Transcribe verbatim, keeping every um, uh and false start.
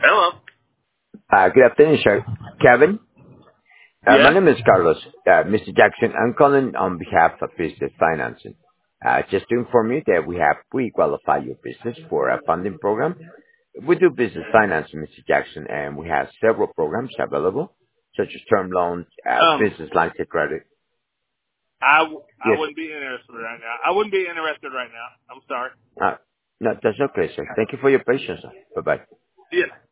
Hello. Uh, Good afternoon, sir. Kevin, Uh my Yes. name is Carlos. Uh Mister Jackson, I'm calling on behalf of Business Financing. Uh Just to inform you that we have pre-qualified your business for a funding program. We do business financing, Mister Jackson, and we have several programs available, such as term loans, uh Um, business lines of credit. I, w- I Yes. wouldn't be interested right now. I wouldn't be interested right now. I'm sorry. Uh No, that's okay, sir. Thank you for your patience, sir. Bye-bye. Yeah.